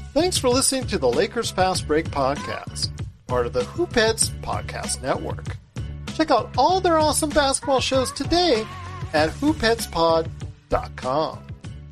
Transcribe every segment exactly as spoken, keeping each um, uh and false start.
Thanks for listening to the Lakers Fast Break podcast, part of the Hoopheads Podcast Network. Check out all their awesome basketball shows today at hoopheads pod dot com.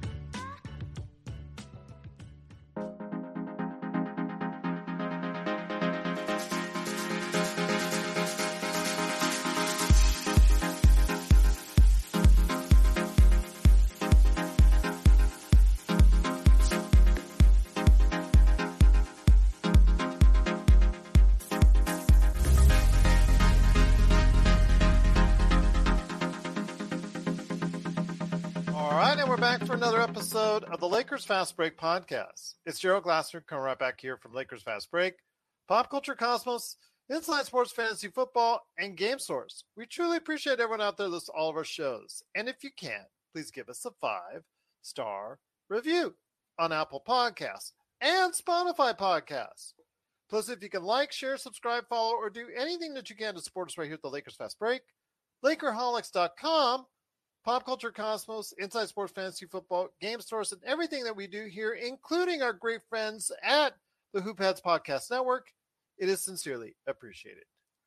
Another episode of the Lakers Fast Break podcast. It's Gerald Glasser coming right back here from Lakers Fast Break, Pop Culture Cosmos, Inside Sports Fantasy Football, and Game Source. We truly appreciate everyone out there that listens to all of our shows. And if you can, please give us a five-star review on Apple Podcasts and Spotify Podcasts. Plus, if you can like, share, subscribe, follow, or do anything that you can to support us right here at the Lakers Fast Break, Lakerholics dot com, Pop Culture Cosmos, Inside Sports Fantasy Football, Game Source, and everything that we do here, including our great friends at the Hoopheads Podcast Network. It is sincerely appreciated.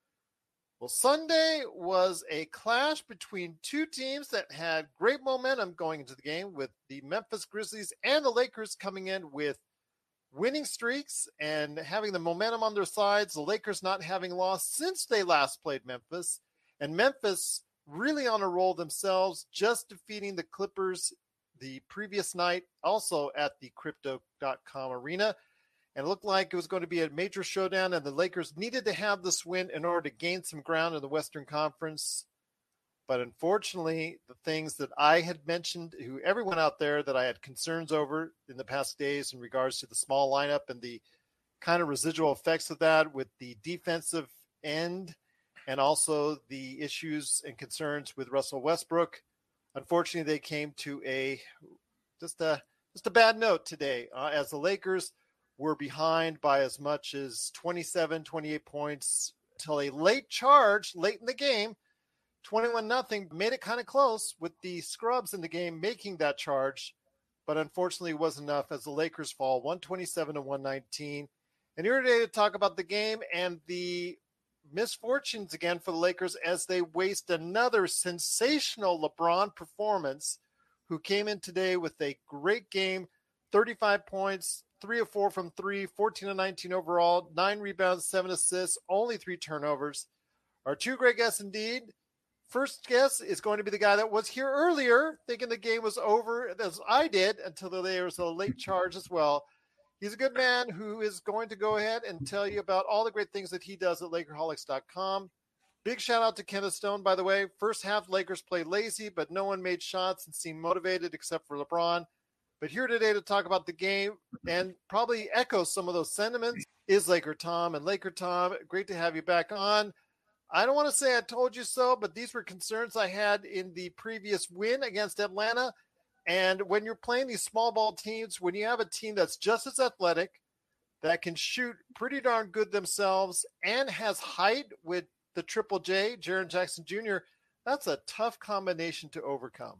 Well, Sunday was a clash between two teams that had great momentum going into the game, with the Memphis Grizzlies and the Lakers coming in with winning streaks and having the momentum on their sides. The Lakers not having lost since they last played Memphis, and Memphis really on a roll themselves, just defeating the Clippers the previous night, also at the crypto dot com arena. And it looked like it was going to be a major showdown, and the Lakers needed to have this win in order to gain some ground in the Western Conference. But unfortunately, the things that I had mentioned to everyone out there that I had concerns over in the past days in regards to the small lineup and the kind of residual effects of that with the defensive end, and also the issues and concerns with Russell Westbrook. Unfortunately, they came to a just a just a bad note today, uh, as the Lakers were behind by as much as twenty-seven, twenty-eight points till a late charge late in the game, twenty-one nothing, made it kind of close with the scrubs in the game making that charge, but unfortunately it wasn't enough as the Lakers fall one twenty-seven to one nineteen. And here today to talk about the game and the misfortunes again for the Lakers as they waste another sensational LeBron performance, who came in today with a great game, thirty-five points, three of four from three, fourteen of nineteen overall, nine rebounds, seven assists, only three turnovers. Our two great guests indeed. First guest is going to be the guy that was here earlier, thinking the game was over, as I did, until there was a late charge as well. He's a good man who is going to go ahead and tell you about all the great things that he does at Lakerholics dot com. Big shout out to Kenneth Stone, by the way. First half, Lakers played lazy, but no one made shots and seemed motivated except for LeBron. But here today to talk about the game and probably echo some of those sentiments is Laker Tom. And Laker Tom, great to have you back on. I don't want to say I told you so, but these were concerns I had in the previous win against Atlanta. And when you're playing these small ball teams, when you have a team that's just as athletic, that can shoot pretty darn good themselves, and has height with the Triple J, Jaren Jackson Junior, that's a tough combination to overcome.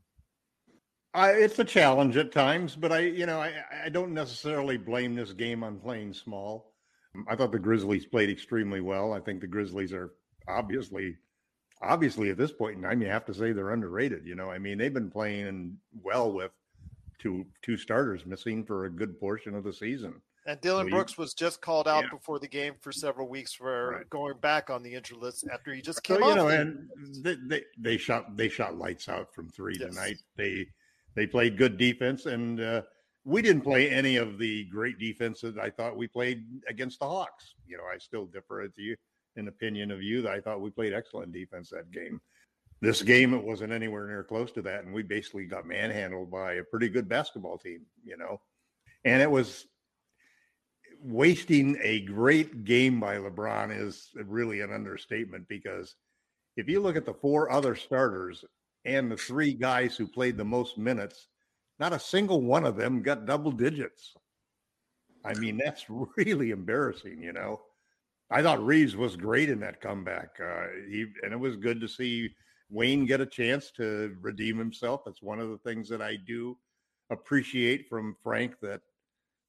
I, it's a challenge at times, but I, you know, I, I don't necessarily blame this game on playing small. I thought the Grizzlies played extremely well. I think the Grizzlies are obviously Obviously, at this point in time, you have to say they're underrated. You know, I mean, they've been playing well with two two starters missing for a good portion of the season. And Dylan so Brooks you, was just called out yeah. before the game for several weeks for right. going back on the injured list after he just came so, off. You know, the- and they, they they shot they shot lights out from three yes. tonight. They they played good defense, and uh, we didn't play any of the great defense that I thought we played against the Hawks. You know, I still differ with you in opinion of you that I thought we played excellent defense that game. This game, it wasn't anywhere near close to that, and we basically got manhandled by a pretty good basketball team, you know. And it was wasting a great game by LeBron is really an understatement, because if you look at the four other starters and the three guys who played the most minutes, not a single one of them got double digits. I mean, that's really embarrassing, you know. I thought Reeves was great in that comeback. Uh, he, and it was good to see Wayne get a chance to redeem himself. That's one of the things that I do appreciate from Frank, that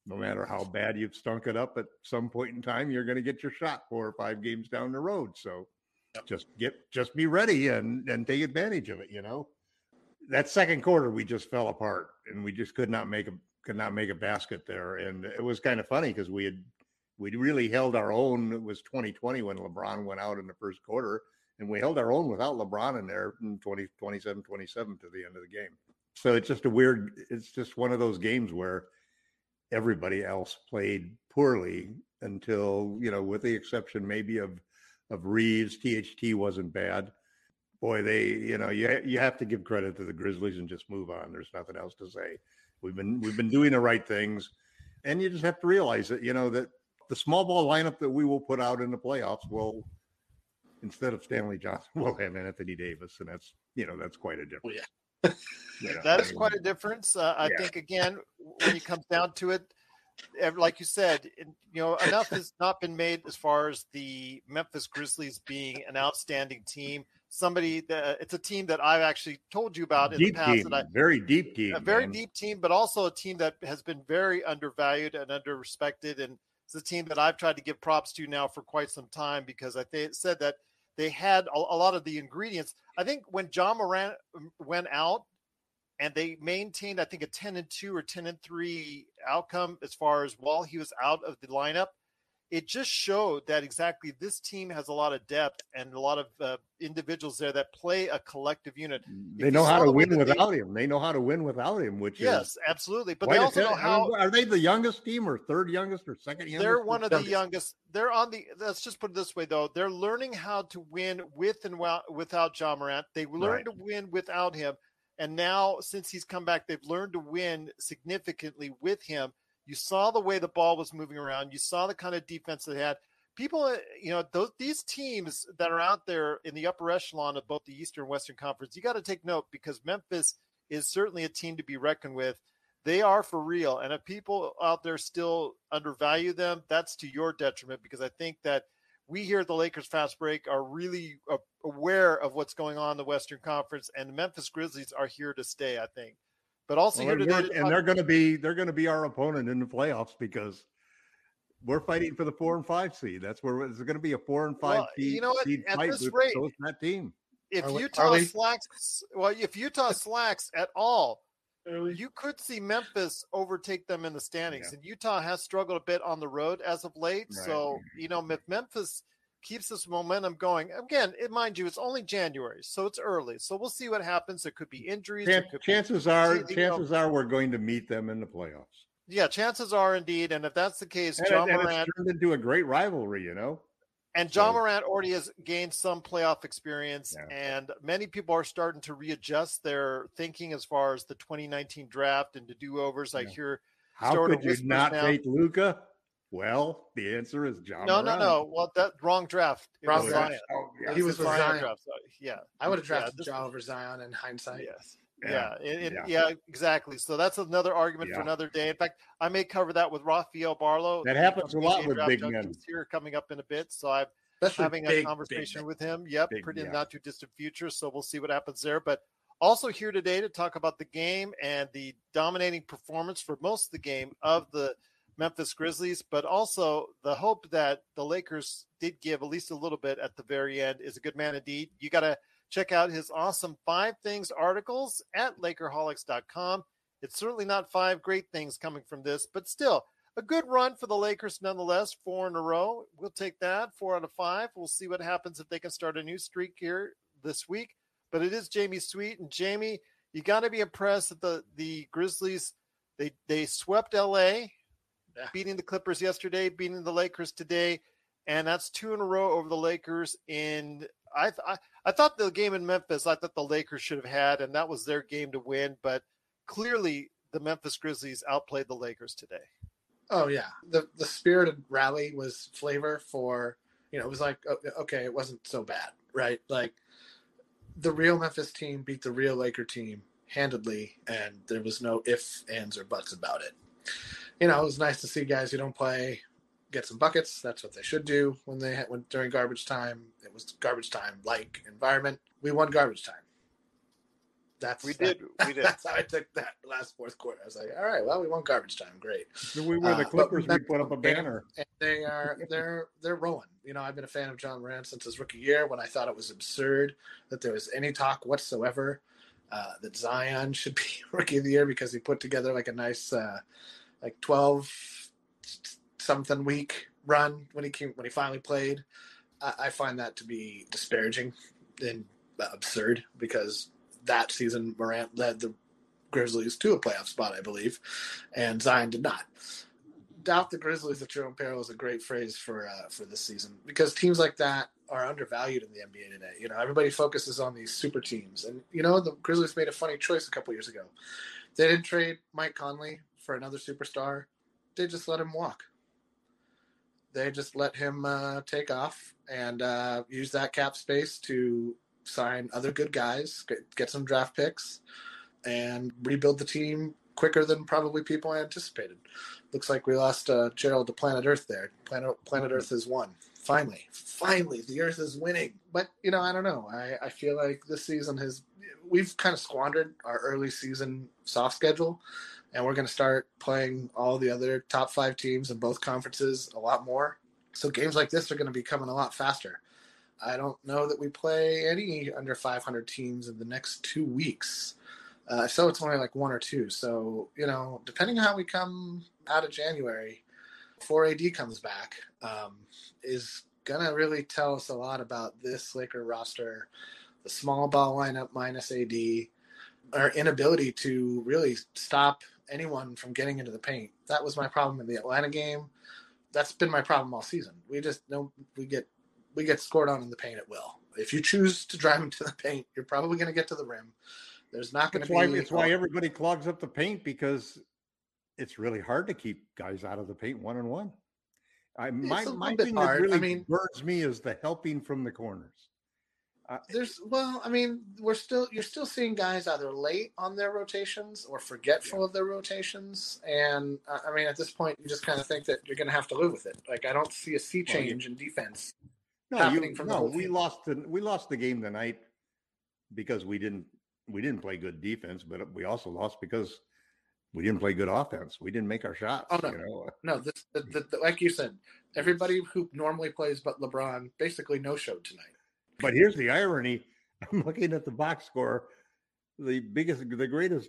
No matter how bad you've stunk it up, at some point in time, you're going to get your shot four or five games down the road. So yep. just get, just be ready and, and take advantage of it. You know, that second quarter, we just fell apart and we just could not make a, could not make a basket there. And it was kind of funny because we had, we really held our own. It was twenty twenty when LeBron went out in the first quarter, and we held our own without LeBron in there in twenty, twenty-seven, twenty-seven to the end of the game. So it's just a weird, it's just one of those games where everybody else played poorly until, you know, with the exception maybe of, of Reeves. T H T wasn't bad. Boy, they, you know, you, you have to give credit to the Grizzlies and just move on. There's nothing else to say. We've been, we've been doing the right things, and you just have to realize that, you know, that the small ball lineup that we will put out in the playoffs will, instead of Stanley Johnson, we'll have Anthony Davis. And that's, you know, that's quite a difference. Yeah. You know, that I is mean, quite a difference. Uh, I yeah. think, again, when it comes down to it, like you said, you know, enough has not been made as far as the Memphis Grizzlies being an outstanding team. Somebody that it's a team that I've actually told you about in deep the past. Team. That I, very deep team. A very man. deep team, but also a team that has been very undervalued and underrespected. And it's a team that I've tried to give props to now for quite some time because I th- said that they had a, a lot of the ingredients. I think when Ja Morant went out, and they maintained, I think, a ten and two or ten and three outcome as far as while he was out of the lineup. It just showed that exactly this team has a lot of depth and a lot of uh, individuals there that play a collective unit. They know how to win without they, him. They know how to win without him, which yes, is absolutely. But they also know how. Are they the youngest team or third youngest or second youngest? They're one of the youngest. They're on the. Let's just put it this way, though. They're learning how to win with and without Ja Morant. They learned right. to win without him. And now, since he's come back, they've learned to win significantly with him. You saw the way the ball was moving around. You saw the kind of defense they had. People, you know, those these teams that are out there in the upper echelon of both the Eastern and Western Conference, you got to take note because Memphis is certainly a team to be reckoned with. They are for real. And if people out there still undervalue them, that's to your detriment because I think that we here at the Lakers Fast Break are really aware of what's going on in the Western Conference, and the Memphis Grizzlies are here to stay, I think. But also well, here today, to and they're going to be they're going to be our opponent in the playoffs because we're fighting for the four and five seed. That's where it's going to be a four and five well, seed. You know what? Seed at fight this with rate, those, that team. If are we, Utah slacks, well, if Utah slacks at all, you could see Memphis overtake them in the standings. Yeah. And Utah has struggled a bit on the road as of late. Right. So, you know, if Memphis keeps this momentum going, again, it, mind you, it's only January, so it's early. So we'll see what happens. There could be injuries. Chan- could chances be, are, you chances know, are we're going to meet them in the playoffs. Yeah, chances are indeed. And if that's the case, and Ja it, Morant and it's turned into a great rivalry, you know. And Ja Morant already has gained some playoff experience, yeah. and many people are starting to readjust their thinking as far as the twenty nineteen draft and the do-overs. Yeah. I hear. How could you not now. take Luka? Well, the answer is Ja No, Morant. no, no. Well, that wrong draft. It wrong was draft. Zion. Oh, yeah. He was Zion. Zion. Draft, so, yeah, I would have drafted yeah, Ja over Zion in hindsight. Yes. Yeah, yeah. And, and, yeah. yeah, exactly. So that's another argument yeah. for another day. In fact, I may cover that with Rafael Barlow. That happens a lot with big men. He's here coming up in a bit, so I'm Especially having big, a conversation big with him. Yep, big, pretty yeah. not too distant future. So we'll see what happens there. But also here today to talk about the game and the dominating performance for most of the game of the Memphis Grizzlies, but also the hope that the Lakers did give at least a little bit at the very end is a good man indeed. You got to check out his awesome Five Things articles at Lakerholics dot com. It's certainly not five great things coming from this, but still a good run for the Lakers nonetheless, four in a row. We'll take that, four out of five. We'll see what happens if they can start a new streak here this week. But it is Jamie Sweet. And Jamie, you got to be impressed that the, the Grizzlies, they, they swept L A, yeah. beating the Clippers yesterday, beating the Lakers today. And that's two in a row over the Lakers. In I, th- I I thought the game in Memphis, I thought the Lakers should have had, and that was their game to win. But clearly the Memphis Grizzlies outplayed the Lakers today. Oh, yeah. The the spirited rally was flavor for, you know, it was like, okay, it wasn't so bad, right? Like, the real Memphis team beat the real Laker team handedly, and there was no ifs, ands, or buts about it. You know, it was nice to see guys who don't play get some buckets. That's what they should do when they had, when during garbage time. It was garbage time-like environment. We won garbage time. That's we did. That, We did. That's how I took that last fourth quarter. I was like, all right, well, we won garbage time. Great. We were the Uh, Clippers. but, we put up a banner. And they are they're they're rolling. You know, I've been a fan of John Morant since his rookie year when I thought it was absurd that there was any talk whatsoever uh, that Zion should be rookie of the year because he put together like a nice uh, like twelve something week run when he came when he finally played. I, I find that to be disparaging and absurd because that season Morant led the Grizzlies to a playoff spot, I believe, and Zion did not. Doubt the Grizzlies at Jerome Peril is a great phrase for uh, for this season because teams like that are undervalued in the N B A today. You know, everybody focuses on these super teams, and you know the Grizzlies made a funny choice a couple years ago. They didn't trade Mike Conley for another superstar; they just let him walk. They just let him uh, take off and uh, use that cap space to sign other good guys, get, get some draft picks, and rebuild the team quicker than probably people anticipated. Looks like we lost uh, Gerald to Planet Earth there. Planet Planet Earth has won. Finally. Finally, the Earth is winning. But, you know, I don't know. I, I feel like this season has – we've kind of squandered our early season soft schedule, and we're going to start playing all the other top five teams in both conferences a lot more. So games like this are going to be coming a lot faster. I don't know that we play any under five hundred teams in the next two weeks. Uh, so it's only like one or two. So, you know, depending on how we come out of January, before A D comes back, um, is going to really tell us a lot about this Laker roster, the small ball lineup minus A D, our inability to really stop anyone from getting into the paint. That was my problem in the Atlanta game. That's been my problem all season. We just know we get we get scored on in the paint at will. If you choose to drive into the paint, you're probably going to get to the rim. There's not going to be. Why, it's why everybody clogs up the paint because it's really hard to keep guys out of the paint one on one. I my my thing that really I mean, burns me is the helping from the corners. Uh, there's well, I mean, we're still you're still seeing guys either late on their rotations or forgetful yeah. of their rotations, and uh, I mean, at this point, you just kind of think that you're going to have to live with it. Like I don't see a sea change well, yeah. in defense. No, happening you, from no, we team. lost the we lost the game tonight because we didn't we didn't play good defense, but we also lost because we didn't play good offense. We didn't make our shots. Oh no, you know? no. This, the, the, the, like you said, everybody who normally plays but LeBron basically no showed tonight. But here's the irony: I'm looking at the box score. The biggest, the greatest,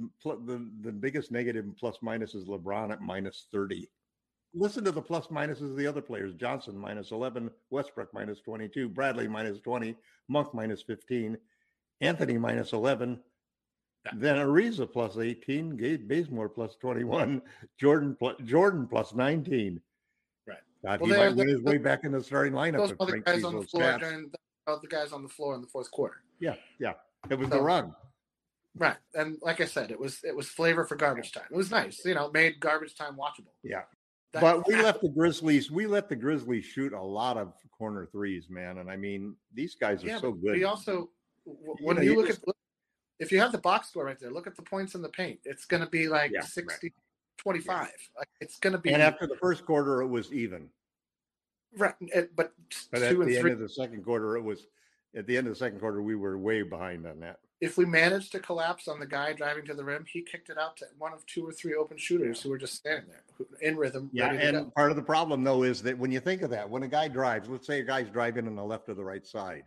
the the biggest negative plus minus is LeBron at minus thirty. Listen to the plus minuses of the other players: Johnson minus eleven, Westbrook minus twenty-two, Bradley minus twenty, Monk minus fifteen, Anthony minus eleven, yeah. then Ariza plus eighteen, Gabe Bazemore plus twenty-one, Jordan plus, Jordan plus nineteen. Right. God, well, he might win his way back in the starting lineup. Those other guys on the floor during the, the guys on the floor in the fourth quarter. Yeah, yeah. It was so, the run. Right. And like I said, it was it was flavor for garbage time. It was nice. You know, it made garbage time watchable. Yeah. That, but we let the Grizzlies, we let the Grizzlies shoot a lot of corner threes, man. And I mean, these guys are yeah, so good. We also, when you, know, you look just, at, if you have the box score right there, look at the points in the paint. It's going to be like yeah, sixty, twenty-five. Yeah. Like it's going to be. And after the first quarter, it was even. Right. It, but but at the end three, of the second quarter, it was, at the end of the second quarter, we were way behind on that. If we managed to collapse on the guy driving to the rim, he kicked it out to one of two or three open shooters yeah. who were just standing there in rhythm. Yeah, and part of the problem, though, is that when you think of that, when a guy drives, let's say a guy's driving on the left or the right side,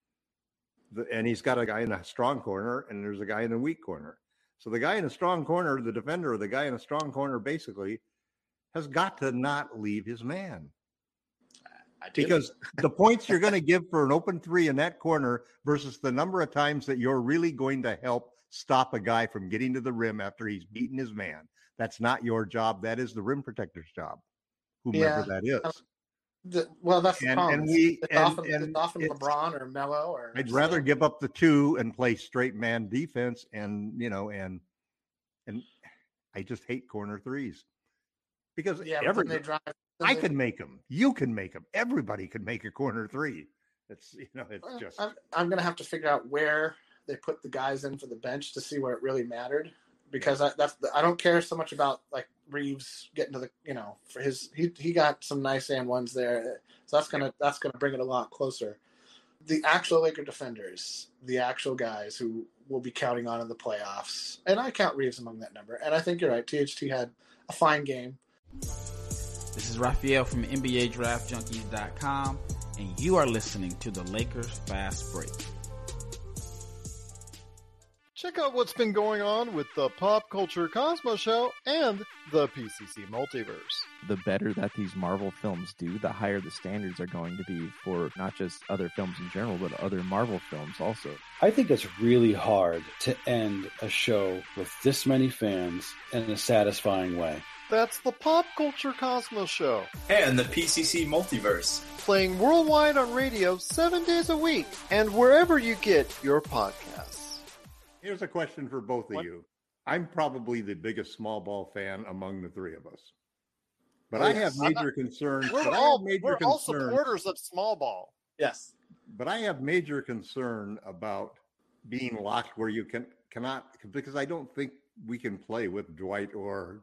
the, and he's got a guy in a strong corner and there's a guy in a weak corner. So the guy in a strong corner, the defender, or the guy in a strong corner basically has got to not leave his man. Because the points you're going to give for an open three in that corner versus the number of times that you're really going to help stop a guy from getting to the rim after he's beaten his man. That's not your job. That is the rim protector's job, whomever yeah. that is. Um, the, well, that's the and, problem. And we, it's and, often, and it's often it's, LeBron or Melo. Or I'd rather give up the two and play straight man defense and, you know, and and I just hate corner threes. Because yeah, every, they drive. I can make them. You can make them. Everybody can make a corner three. It's you know, it's just. I'm, I'm going to have to figure out where they put the guys in for the bench to see where it really mattered, because I, that's the, I don't care so much about like Reeves getting to the you know for his he he got some nice and ones there, so that's gonna that's gonna bring it a lot closer. the actual Laker defenders, the actual guys who will be counting on in the playoffs, and I count Reeves among that number. And I think you're right. T H T had a fine game. This is Raphael from N B A Draft Junkies dot com, and you are listening to the Lakers Fast Break. Check out what's been going on with the Pop Culture Cosmos Show and the P C C Multiverse. The better that these Marvel films do, the higher the standards are going to be for not just other films in general, but other Marvel films also. I think it's really hard to end a show with this many fans in a satisfying way. That's the Pop Culture Cosmos Show. And the P C C Multiverse. Playing worldwide on radio seven days a week and wherever you get your podcasts. Here's a question for both of What? you. I'm probably the biggest small ball fan among the three of us. But Oh, I yes. have major concerns. We're but I all have major we're all concerns. supporters of small ball. Yes. But I have major concern about being locked where you can cannot, because I don't think we can play with Dwight or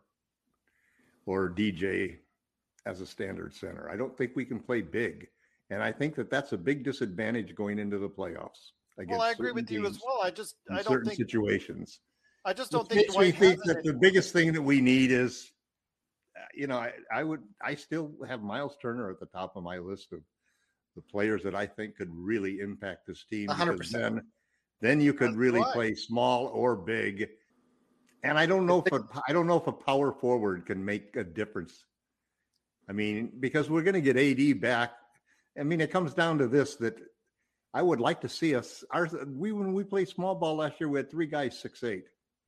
or D J as a standard center. I don't think we can play big, and I think that that's a big disadvantage going into the playoffs. Well, I agree with you as well. I just In I don't certain think situations, I just don't Which think makes Dwight me think has that it the anymore. biggest thing that we need is, uh, you know, I, I would, I still have Miles Turner at the top of my list of the players that I think could really impact this team. one hundred because percent. Then, then you could That's really right. play small or big. And I don't know if a, I don't know if a power forward can make a difference. I mean, because we're going to get A D back. I mean, it comes down to this, that I would like to see us. Our we when we played small ball last year, we had three guys six eight,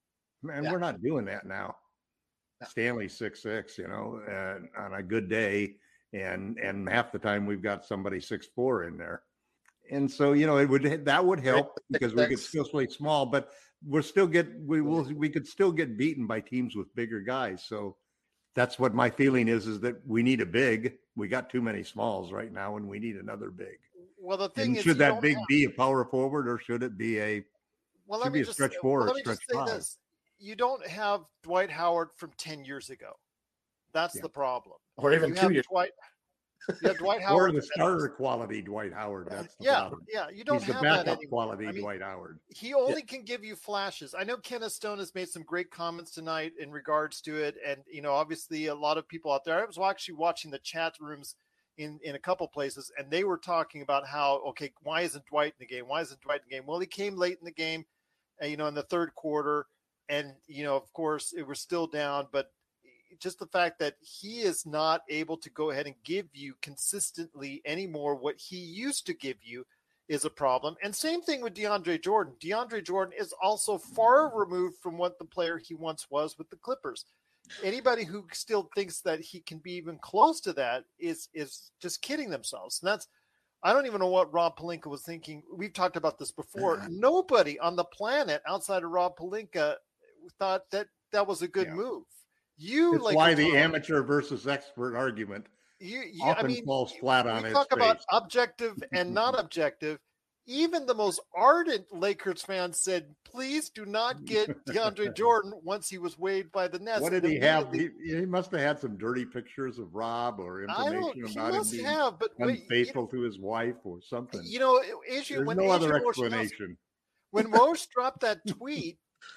and Yeah. we're not doing that now. No. Stanley six six, you know, and on a good day, and and half the time we've got somebody six four in there, and so you know it would that would help because we could still play small, but we're still get we will we could still get beaten by teams with bigger guys. So that's what my feeling is: is that we need a big. We got too many smalls right now, and we need another big. Well, the thing And is, should you that don't big have- be a power forward, or should it be a well, should let be me a just stretch say- four or well, let me stretch just say five? this: you don't have Dwight Howard from ten years ago. That's Yeah. the problem. Or even You two have years. Dwight. You have Dwight or Howard. the that- starter quality Dwight Howard? That's the yeah, problem. yeah. You don't He's the have that backup anymore. quality I mean, Dwight Howard. he only can give you flashes. I know Kenneth Stone has made some great comments tonight in regards to it. And, you know, obviously a lot of people out there, I was actually watching the chat rooms in, in a couple places, and they were talking about how, okay, why isn't Dwight in the game? Why isn't Dwight in the game? Well, he came late in the game, uh, you know, in the third quarter. And, you know, of course it was still down, but just the fact that he is not able to go ahead and give you consistently anymore what he used to give you is a problem. And same thing with DeAndre Jordan. DeAndre Jordan is also far removed from what the player he once was with the Clippers. Anybody who still thinks that he can be even close to that is is just kidding themselves. And that's, I don't even know what Rob Pelinka was thinking. We've talked about this before. Nobody on the planet outside of Rob Pelinka thought that that was a good Yeah. move. You It's like why to the talk- amateur versus expert argument you, you often I mean, falls flat on we its talk about face. objective and not objective. Even the most ardent Lakers fans said, "Please do not get DeAndre Jordan once he was waived by the Nets." What did And he have? immediately- He, he must have had some dirty pictures of Rob or I don't. information He about him must being have, but wait, you unfaithful to his wife or something. You know, Adrian, There's when no other Adrian Wojnarowski- explanation. when Moshe dropped that tweet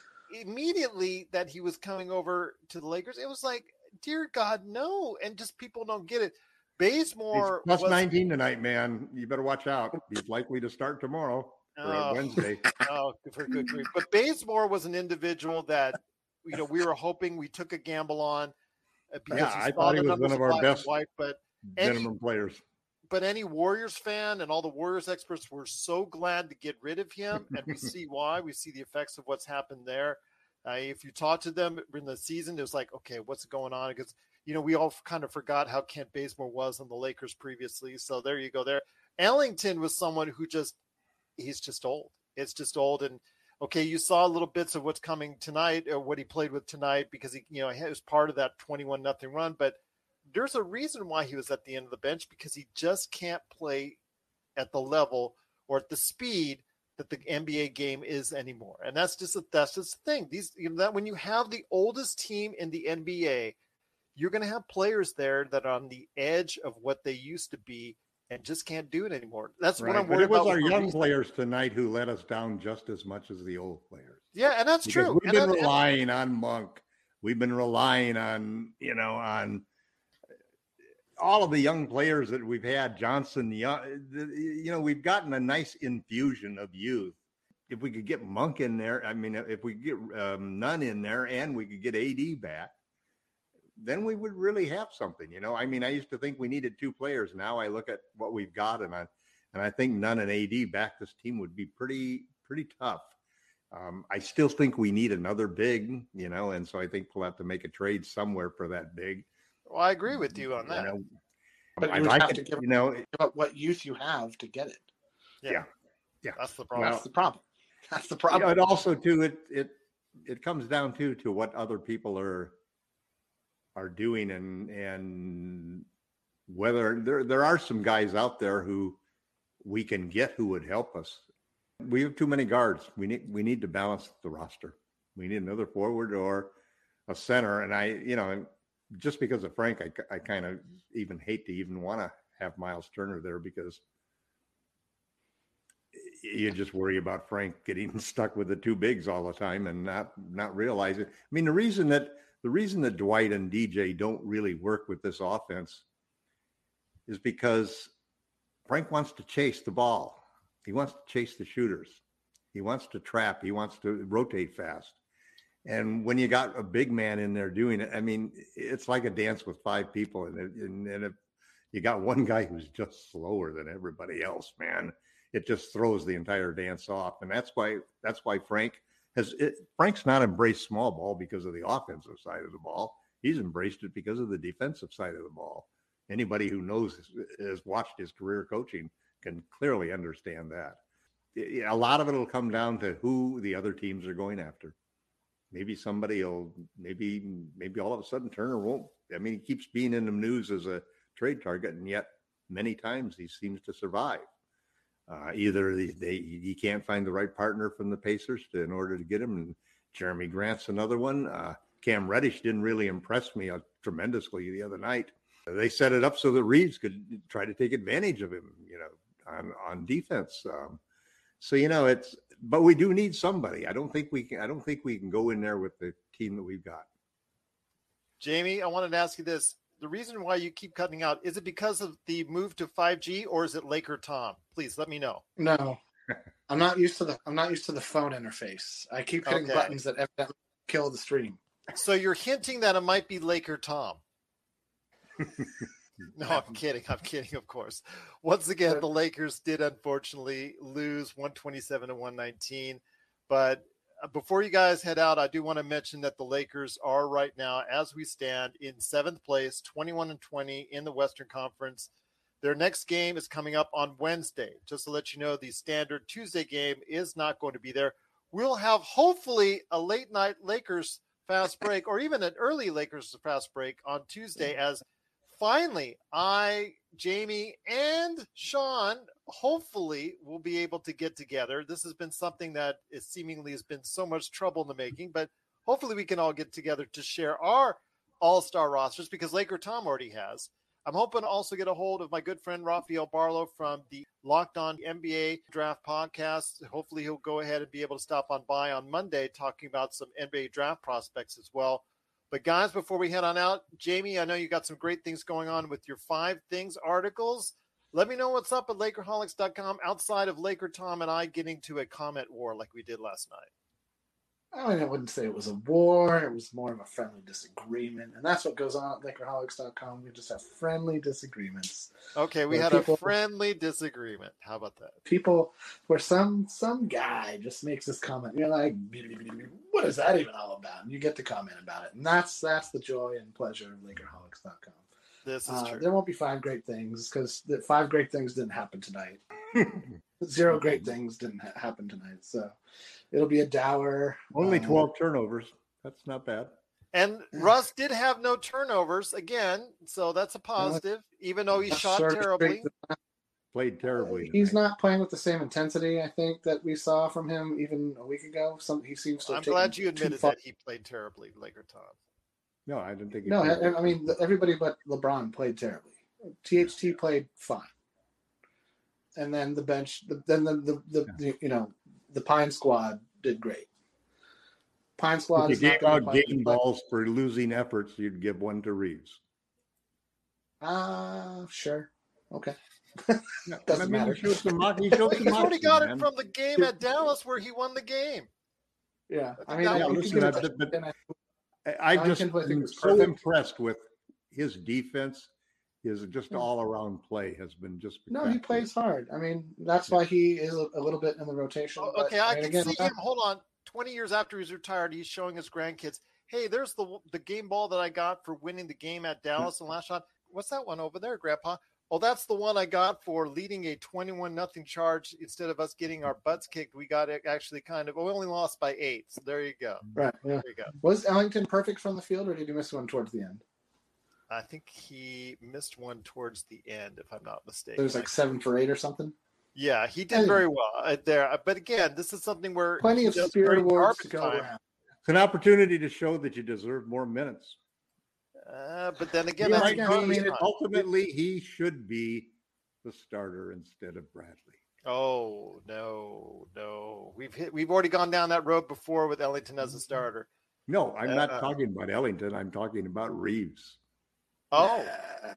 immediately that he was coming over to the Lakers, it was like, dear God, no. And just people don't get it. He's Bazemore plus was, nineteen tonight, man. You better watch out. He's likely to start tomorrow or Oh. Wednesday. oh, for good grief. But Bazemore was an individual that, you know, we were hoping we took a gamble on uh, because Yeah, he I saw thought the he was numbers one of our black and best white, but any- minimum players. but any Warriors fan and all the Warriors experts were so glad to get rid of him, and we see why. We see the effects of what's happened there. Uh, if you talk to them in the season, it was like, okay, what's going on? Because, you know, we all kind of forgot how Kent Bazemore was on the Lakers previously. So there you go there. Ellington was someone who just, he's just old. It's just old. And, okay, you saw little bits of what's coming tonight or what he played with tonight because, he, you know, he was part of that twenty-one nothing run. But there's a reason why he was at the end of the bench because he just can't play at the level or at the speed that the N B A game is anymore. And that's just a, that's just the thing. These, you know, that when you have the oldest team in the N B A, you're going to have players there that are on the edge of what they used to be, and just can't do it anymore. That's Right. what I'm But worried it was about. our with young Maurice. players tonight who let us down just as much as the old players. Yeah, and that's Because true. We've And been that- and- relying on Monk. We've been relying on, you know, on all of the young players that we've had. Johnson, young, you know, we've gotten a nice infusion of youth. If we could get Monk in there, I mean, if we could get um, Nunn in there and we could get A D back, then we would really have something, you know. I mean, I used to think we needed two players. Now I look at what we've got, and I and I think Nunn and A D back this team would be pretty pretty tough. Um, I still think we need another big, you know, and so I think we'll have to make a trade somewhere for that big. Well, I agree with you on that. You know, But I you would like have it, to give, you know, give up what youth you have to get it. yeah. Yeah. That's the problem. That's the problem. That's the You problem. know, it also too it it it comes down to to what other people are are doing and and whether there there are some guys out there who we can get who would help us. We have too many guards. We need we need to balance the roster. We need another forward or a center. And I, you know, just because of Frank, I, I kind of even hate to even want to have Miles Turner there because you just worry about Frank getting stuck with the two bigs all the time and not not realizing. I mean, the reason that the reason that Dwight and D J don't really work with this offense is because Frank wants to chase the ball. He wants to chase the shooters. He wants to trap. He wants to rotate fast. And when you got a big man in there doing it, I mean, it's like a dance with five people. And, and, and if you got one guy who's just slower than everybody else, man, it just throws the entire dance off. And that's why that's why Frank has it, Frank's not embraced small ball because of the offensive side of the ball. He's embraced it because of the defensive side of the ball. Anybody who knows has watched his career coaching can clearly understand that. A lot of it will come down to who the other teams are going after. Maybe somebody will, maybe, maybe all of a sudden Turner won't. I mean, he keeps being in the news as a trade target, and yet many times he seems to survive. Uh, either they, they, he can't find the right partner from the Pacers to, in order to get him, and Jeremy Grant's another one. Uh, Cam Reddish didn't really impress me uh, tremendously the other night. They set it up so that Reeves could try to take advantage of him, you know, on, on defense. Um, so, you know, it's, but we do need somebody. I don't think we can, I don't think we can go in there with the team that we've got. Jamie, I wanted to ask you this. The reason why you keep cutting out, is it because of the move to five G or is it Laker Tom? Please let me know. No, I'm not used to the, I'm not used to the phone interface. I keep hitting Okay. buttons that evidently kill the stream. So you're hinting that it might be Laker Tom. No, I'm kidding. I'm kidding, of course. Once again, the Lakers did unfortunately lose one twenty-seven to one nineteen. But before you guys head out, I do want to mention that the Lakers are right now, as we stand, in seventh place, twenty-one and twenty in the Western Conference. Their next game is coming up on Wednesday. Just to let you know, the standard Tuesday game is not going to be there. We'll have hopefully a late night Lakers fast break or even an early Lakers fast break on Tuesday as finally, I, Jamie, and Sean hopefully will be able to get together. This has been something that is seemingly has been so much trouble in the making, but hopefully we can all get together to share our all-star rosters because Laker Tom already has. I'm hoping to also get a hold of my good friend Rafael Barlow from the Locked On N B A Draft Podcast. Hopefully he'll go ahead and be able to stop on by on Monday talking about some N B A draft prospects as well. But guys, before we head on out, Jamie, I know you got some great things going on with your Five Things articles. Let me know what's up at Lakerholics dot com outside of Laker Tom and I getting to a comment war like we did last night. I mean, I wouldn't say it was a war. It was more of a friendly disagreement. And that's what goes on at Lakerholics dot com. We just have friendly disagreements. Okay, we Where had people, a friendly disagreement. How about that? People, where some some guy just makes this comment. You're like, what is that even all about? And you get to comment about it. And that's that's the joy and pleasure of Lakerholics dot com. This is uh, true. There won't be five great things because the five great things didn't happen tonight. Zero great things didn't ha- happen tonight. So it'll be a dour. Only uh, twelve turnovers. That's not bad. And Russ did have no turnovers again, so that's a positive, even though he that's shot sort of terribly. great. Played terribly. He's tonight. not playing with the same intensity, I think, that we saw from him even a week ago. Some he seems to. I'm have taken glad you too admitted far. that he played terribly, Laker Tom. No, I didn't think. He No, played I, I mean everybody but LeBron played terribly. T H T played fine. and then the bench, the, then the the, the, the you know the Pine squad did great. Pine squad If is you not gave going to out play. game balls for losing efforts, you'd give one to Reeves. Ah, uh, sure, okay. No, Doesn't I mean, matter. He showed some, he showed But some he's already moxie, got man. it from the game at Dallas where he won the game. Yeah, I I think mean, that I, was- you listen, can I- give it but- to Ellington. I I Ellington, just I think, am was so perfect. impressed with his defense. His just Yeah. all around play has been just No, he spectacular. plays hard. I mean, that's why he is a, a little bit in the rotation. Oh, but, okay, I, mean, can again, see we're him. Hold on. twenty years after he's retired, he's showing his grandkids, hey, there's the the game ball that I got for winning the game at Dallas and last shot. What's that one over there, Grandpa? Oh, that's the one I got for leading a twenty-one nothing charge. Instead of us getting our butts kicked, we got it actually kind of, we only lost by eight. So there you go. Right. Yeah. There you go. Was Ellington perfect from the field, or did he miss one towards the end? I think he missed one towards the end, if I'm not mistaken. It was like seven for eight or something. Yeah, he did very well uh, there. But again, this is something where Plenty he of does Spirit during awards to garbage go time. around. It's an opportunity to show that you deserve more minutes. Uh, but then again, He that's might again, I be- mean, it- ultimately, he should be the starter instead of Bradley. Oh no, no. We've hit. We've already gone down that road before with Ellington as a starter. No, I'm not Uh, talking about Ellington. I'm talking about Reeves. Oh,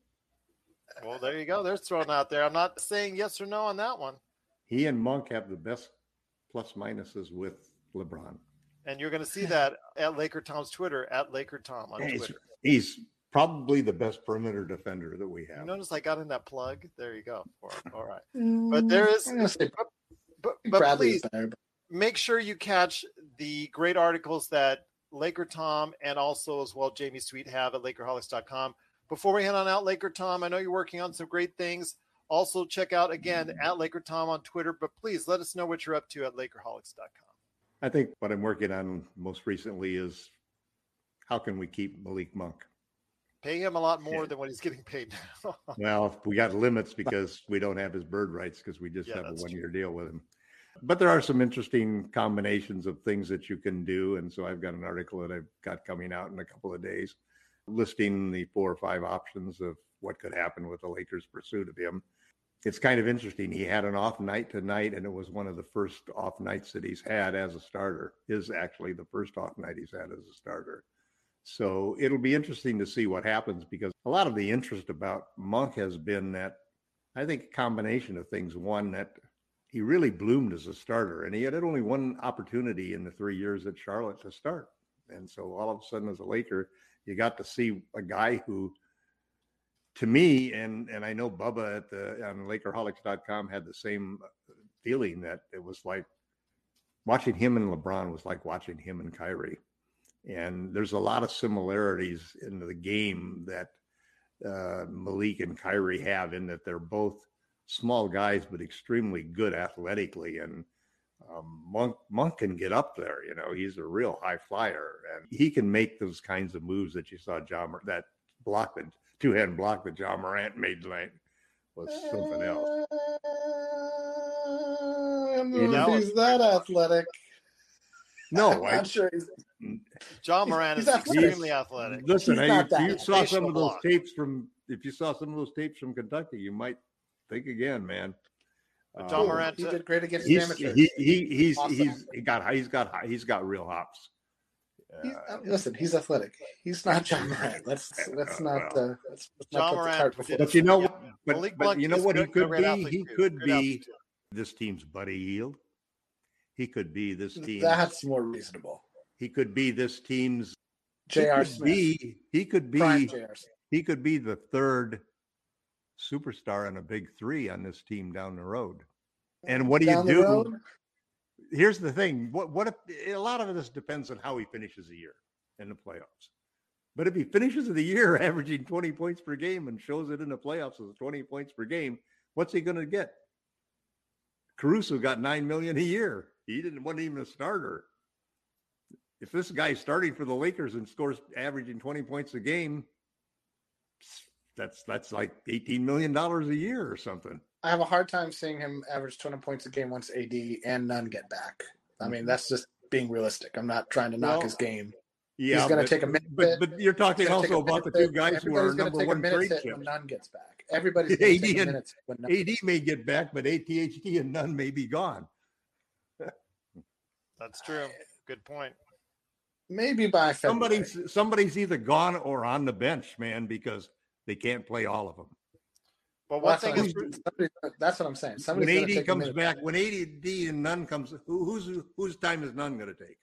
well, there you go. There's thrown out there. I'm not saying yes or no on that one. He and Monk have the best plus minuses with LeBron. And you're going to see that at Laker Tom's Twitter, at Laker Tom on He's, Twitter. he's probably the best perimeter defender that we You have. notice I got in that plug. There you go. All right. But there is, I'm gonna say but, but, but Bradley please is better. but- make sure you catch the great articles that Laker Tom and also as well Jamie Sweet have at Lakerholics dot com. Before we head on out, Laker Tom, I know you're working on some great things. Also check out again at Laker Tom on Twitter, but please let us know what you're up to at Lakerholics dot com. I think what I'm working on most recently is how can we keep Malik Monk? Pay him a lot more Yeah. than what he's getting paid now. Well, we got limits because we don't have his bird rights because we just Yeah, have a that's one year deal with him. But there are some interesting combinations of things that you can do. And so I've got an article that I've got coming out in a couple of days listing the four or five options of what could happen with the Lakers' pursuit of him. It's kind of interesting. He had an off night tonight, and it was one of the first off nights that he's had as a starter. Is actually the first off night he's had as a starter. So it'll be interesting to see what happens because a lot of the interest about Monk has been that I think a combination of things. One, that he really bloomed as a starter, and he had only one opportunity in the three years at Charlotte to start. And so all of a sudden, as a Laker, you got to see a guy who, to me, and and I know Bubba at the on Lakerholics dot com had the same feeling that it was like watching him and LeBron was like watching him and Kyrie. And there's a lot of similarities in the game that uh, Malik and Kyrie have in that they're both small guys, but extremely good athletically. And um, Monk, Monk can get up there. You know, he's a real high flyer and he can make those kinds of moves that you saw John, that block, the two hand block that John Morant made tonight was something else. I don't know You know- if he's that athletic. No, I'm I, not sure. He's, John Moran He's is athletic. extremely athletic. listen, He's I, not if that you saw some foundational of those block. tapes from, if you saw some of those tapes from Kentucky, you might think again, man. But John Um, Morant- he did great against He's amateurs. he, he he's Awesome. he's he got he's got he's got real hops. He's, Uh, uh, listen, he's athletic. He's not John Morant. Let's let's not uh, let's, let's John not put the Morant cart before. did- But you know, Yeah. but, Malik but Monk you know is what he good- could great be? athlete He too. could Great be athlete too. this team's Buddy Yield. He could be this team. That's more reasonable. He could be this team's. J he R. could Smith, Be, he could prime be. J R. Smith. He could be the third superstar in a big three on this team down the road. And what do Down the you do? road? Here's the thing. What what if a lot of this depends on how he finishes the year in the playoffs. But if he finishes the year averaging twenty points per game and shows it in the playoffs as twenty points per game, what's he going to get? Caruso got nine million a year. He didn't wasn't even a starter. If this guy's starting for the Lakers and scores averaging twenty points a game, that's that's like eighteen million dollars a year or something. I have a hard time seeing him average twenty points a game once A D and none get back. I mean, that's just being realistic. I'm not trying to knock Well, his game. Yeah, He's gonna but- take a minute But, hit. but you're talking He's gonna take also a about the minute two hit. guys who are Everybody's gonna number take a one minute trade hit chips. when none gets back. everybody's going to A D take a and- minute. When A D may get back, but A T H T and Nunn may be gone. That's true. Good point. maybe by February. Somebody's somebody's either gone or on the bench, man, because they can't play all of them. But Well, one that's, thing what is, I'm, somebody- that's what I'm saying. When Somebody's A gonna D take a comes minute. back, when A D and Nunn comes, who, who's whose time is Nunn going to take?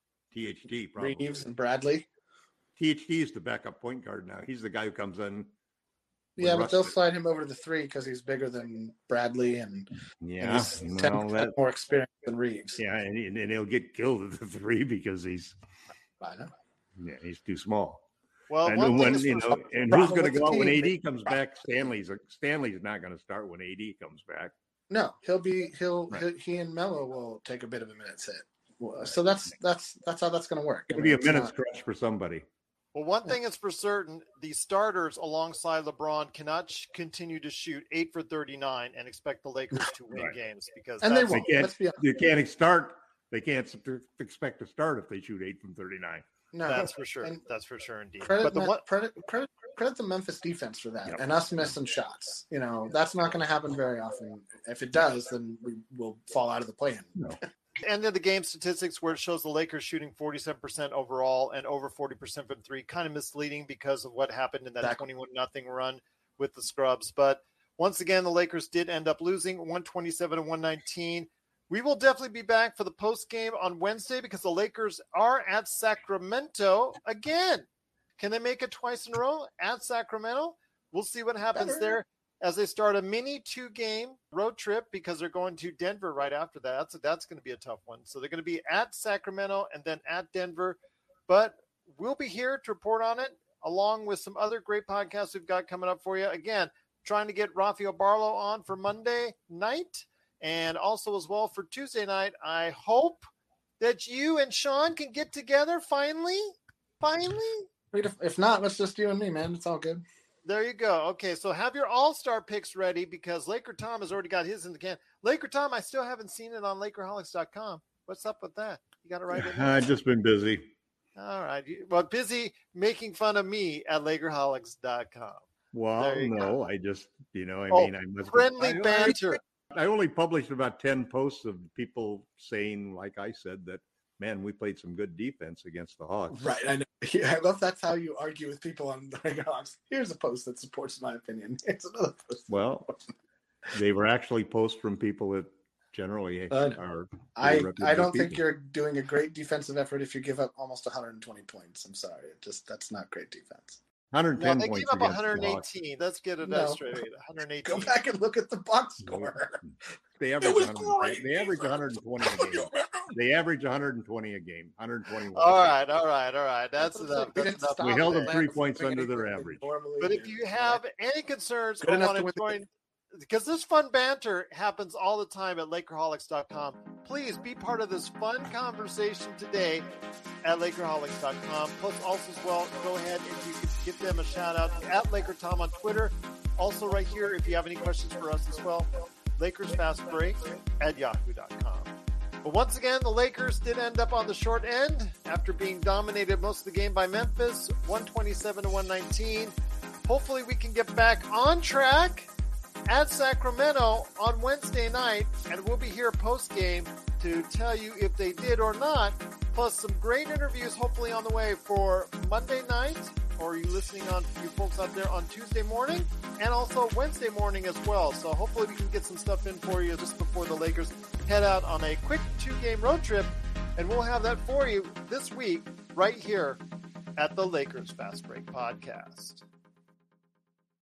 T H T probably. Reeves and Bradley. T H T is the backup point guard now. He's the guy who comes in. Yeah, but they'll Rusted. slide him over to the three because he's bigger than Bradley and, and Yeah, he's well, ten percent that, more experienced than Reeves. yeah, and, he- and he'll get killed at the three because he's I know. yeah he's too small. well, and one thing when is you for know, and who's problem going with to the go out when team, A D they- comes back? Stanley's Stanley's not going to start when A D comes back. No, he'll be he'll, Right. he'll he and Mello will take a bit of a minute's hit. Well, So that's that's that's how that's going to work. I It'll mean, be a it's minute's not- crunch for somebody. Well, one thing is for certain: the starters alongside LeBron cannot sh- continue to shoot eight for thirty-nine and expect the Lakers to win Right. games because And they that's, won't. They can't. Let's be honest. You can't start. They can't s- expect to start if they shoot eight from thirty-nine. No, that's for sure. And That's for sure, indeed. credit, But the Me- one, credit credit credit the Memphis defense for that, Yep. and us missing shots. You know, that's not going to happen very often. If it does, then we will fall out of the play-in. No. end of the game statistics where it shows the Lakers shooting forty-seven percent overall and over forty percent from three, kind of misleading because of what happened in that Exactly. twenty-one nothing run with the scrubs. But once again, the Lakers did end up losing one twenty-seven to one nineteen. We will definitely be back for the post game on Wednesday because the Lakers are at Sacramento again. Can they make it twice in a row at Sacramento? We'll see what happens Better. there as they start a mini two-game road trip because they're going to Denver right after that. That's, that's going to be a tough one. So they're going to be at Sacramento and then at Denver. But we'll be here to report on it along with some other great podcasts we've got coming up for you. Again, trying to get Rafael Barlow on for Monday night and also as well for Tuesday night. I hope that you and Sean can get together finally. Finally. If, if not, let's just you and me, man. It's all good. There you go. Okay, so have your all-star picks ready because Laker Tom has already got his in the can. Laker Tom, I still haven't seen it on Lakerholics dot com. What's up with that? You got it right in there? I've just been busy. All right. You- Well, busy making fun of me at Lakerholics dot com. Well, There you no, I just, you know, I Oh, mean, I must Friendly I, banter. I, I only published about ten posts of people saying, like I said, that man, we played some good defense against the Hawks. Right. I know. Yeah, I love that's how you argue with people on the Hawks. Here's a post that supports my opinion. Here's another post. Well, they were actually posts from people that generally I know. are. I, reputable I don't think people. you're doing a great defensive effort if you give up almost one hundred twenty points. I'm sorry. It just that's not great defense. one hundred ten No, they points gave up against the Hawks. one eighteen. Let's get it No. straight. one eighteen. Go back and look at the box score. They average, was one hundred great. they average one hundred twenty a game. They average one hundred twenty a game. one hundred twenty-one. All right, all right, all right. That's We enough. didn't That's enough. stop We held them Atlanta three from points doing under their anything they average. normally But if do. you have any concerns Good or enough want to to win the join, because this fun banter happens all the time at Lakerholics dot com, please be part of this fun conversation today at Lakerholics dot com. Plus, also as well, go ahead and you can give them a shout out at Laker Tom on Twitter. Also, right here, if you have any questions for us as well, Lakers Fast Break at yahoo dot com. But once again, the Lakers did end up on the short end after being dominated most of the game by Memphis, one twenty-seven to one nineteen. Hopefully we can get back on track at Sacramento on Wednesday night, and we'll be here post-game to tell you if they did or not, plus some great interviews hopefully on the way for Monday night, or you listening on you folks out there on Tuesday morning, and also Wednesday morning as well. So hopefully we can get some stuff in for you just before the Lakers head out on a quick two-game road trip, and we'll have that for you this week right here at the Lakers Fast Break Podcast.